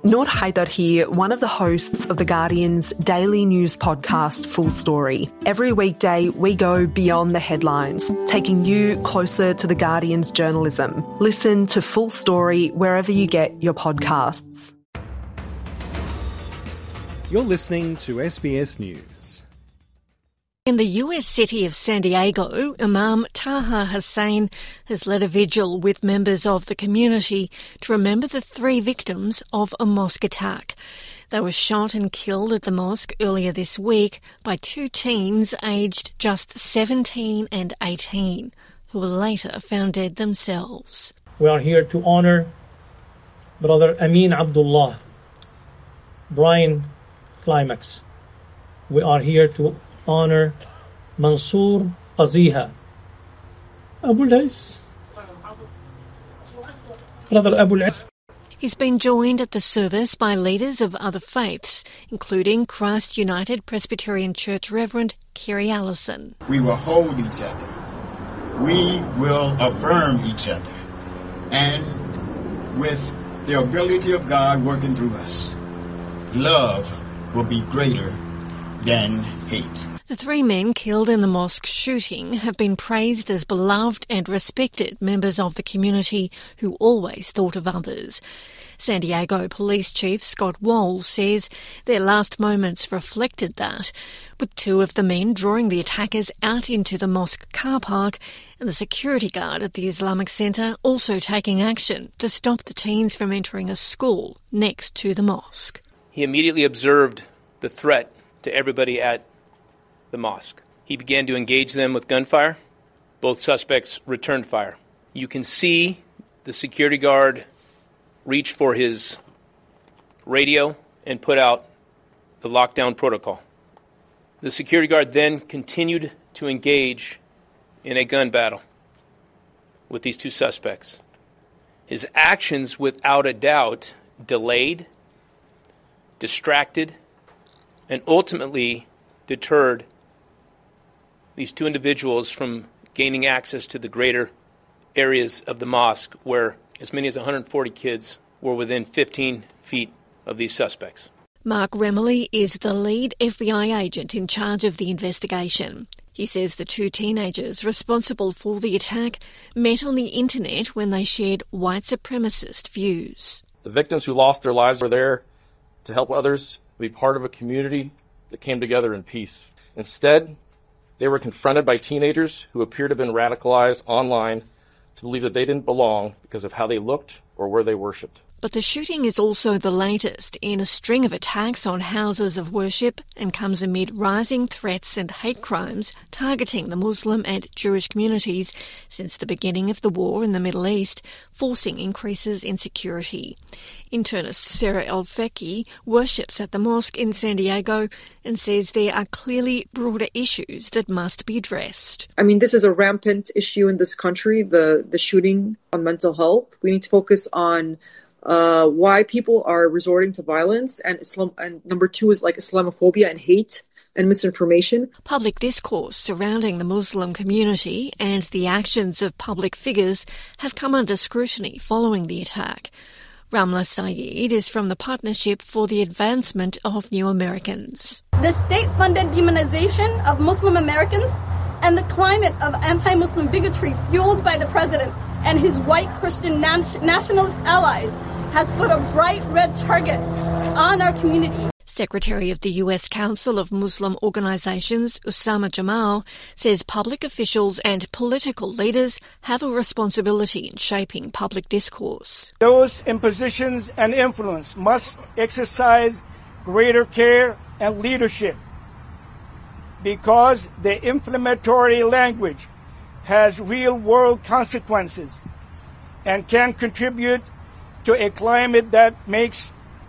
Noor Haider here, one of the hosts of The Guardian's daily news podcast, Full Story. Every weekday, we go beyond the headlines, taking you closer to The Guardian's journalism. Listen to Full Story wherever you get your podcasts. You're listening to SBS News. In the US city of San Diego, Imam Taha Hussein has led a vigil with members of the community to remember the 3 victims of a mosque attack. They were shot and killed at the mosque earlier this week by 2 teens aged just 17 and 18, who were later found dead themselves. We are here to honor Brother Amin Abdullah, Brian Climax. We are here to honor Mansoor Qaziha, Abu al-Is, Brother Abu al-Is. He's been joined at the service by leaders of other faiths, including Christ United Presbyterian Church Reverend Kerry Allison. We will hold each other. We will affirm each other. And with the ability of God working through us, love will be greater than hate. The 3 men killed in the mosque shooting have been praised as beloved and respected members of the community who always thought of others. San Diego Police Chief Scott Walls says their last moments reflected that, with 2 of the men drawing the attackers out into the mosque car park and the security guard at the Islamic Centre also taking action to stop the teens from entering a school next to the mosque. He immediately observed the threat to everybody at the mosque. He began to engage them with gunfire. Both suspects returned fire. You can see the security guard reach for his radio and put out the lockdown protocol. The security guard then continued to engage in a gun battle with these 2 suspects. His actions, without a doubt, delayed, distracted, and ultimately deterred these 2 individuals from gaining access to the greater areas of the mosque where as many as 140 kids were within 15 feet of these suspects. Mark Remley is the lead FBI agent in charge of the investigation. He says the 2 teenagers responsible for the attack met on the internet when they shared white supremacist views. The victims who lost their lives were there to help others, be part of a community that came together in peace. Instead, they were confronted by teenagers who appeared to have been radicalized online to believe that they didn't belong because of how they looked or where they worshipped. But the shooting is also the latest in a string of attacks on houses of worship and comes amid rising threats and hate crimes targeting the Muslim and Jewish communities since the beginning of the war in the Middle East, forcing increases in security. Internist Sarah El-Feki worships at the mosque in San Diego and says there are clearly broader issues that must be addressed. I mean, this is a rampant issue in this country, the shooting on mental health. We need to focus on why people are resorting to violence, and number 2 is like Islamophobia and hate and misinformation. Public discourse surrounding the Muslim community and the actions of public figures have come under scrutiny following the attack. Ramla Saeed is from the Partnership for the Advancement of New Americans. The state-funded demonization of Muslim Americans and the climate of anti-Muslim bigotry fueled by the president and his white Christian nationalist allies has put a bright red target on our community. Secretary of the US Council of Muslim Organizations, Usama Jamal, says public officials and political leaders have a responsibility in shaping public discourse. Those in positions and influence must exercise greater care and leadership because the inflammatory language has real-world consequences and can contribute to a climate that makes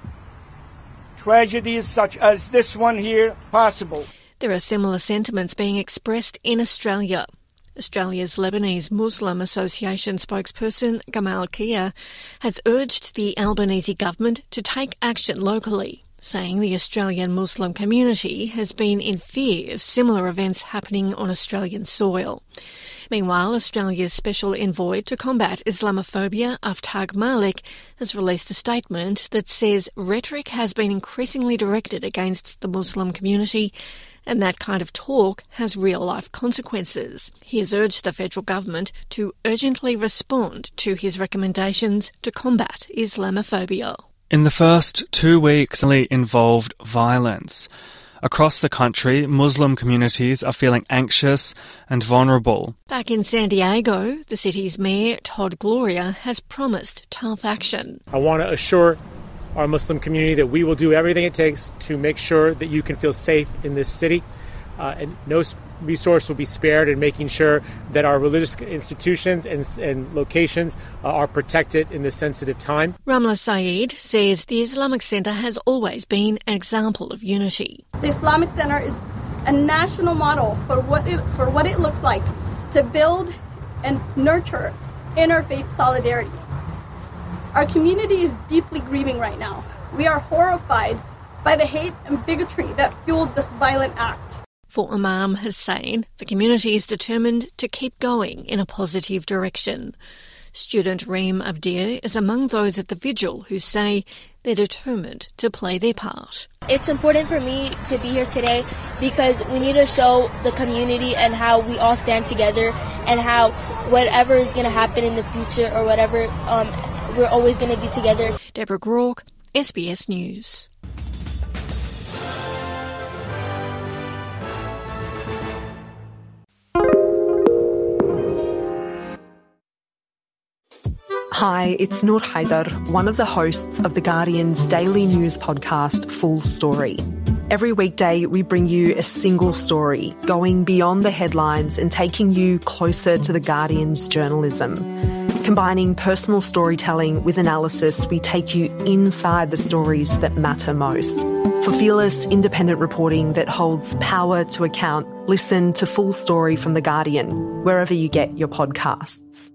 tragedies such as this one here possible. There are similar sentiments being expressed in Australia. Australia's Lebanese Muslim Association spokesperson Gamal Kia has urged the Albanese government to take action locally, saying the Australian Muslim community has been in fear of similar events happening on Australian soil. Meanwhile, Australia's Special Envoy to Combat Islamophobia, Aftag Malik, has released a statement that says rhetoric has been increasingly directed against the Muslim community, and that kind of talk has real-life consequences. He has urged the federal government to urgently respond to his recommendations to combat Islamophobia. In the first 2 weeks, it involved violence. Across the country, Muslim communities are feeling anxious and vulnerable. Back in San Diego, the city's mayor, Todd Gloria, has promised tough action. I want to assure our Muslim community that we will do everything it takes to make sure that you can feel safe in this city. And no resource will be spared in making sure that our religious institutions and locations are protected in this sensitive time. Ramla Saeed says the Islamic Centre has always been an example of unity. The Islamic Center is a national model for what it looks like to build and nurture interfaith solidarity. Our community is deeply grieving right now. We are horrified by the hate and bigotry that fueled this violent act. For Imam Hussein, the community is determined to keep going in a positive direction. Student Reem Abdir is among those at the vigil who say they're determined to play their part. It's important for me to be here today because we need to show the community and how we all stand together and how whatever is going to happen in the future or whatever, we're always going to be together. Deborah Groark, SBS News. Hi, it's Noor Haider, one of the hosts of The Guardian's daily news podcast, Full Story. Every weekday, we bring you a single story, going beyond the headlines and taking you closer to The Guardian's journalism. Combining personal storytelling with analysis, we take you inside the stories that matter most. For fearless, independent reporting that holds power to account, listen to Full Story from The Guardian, wherever you get your podcasts.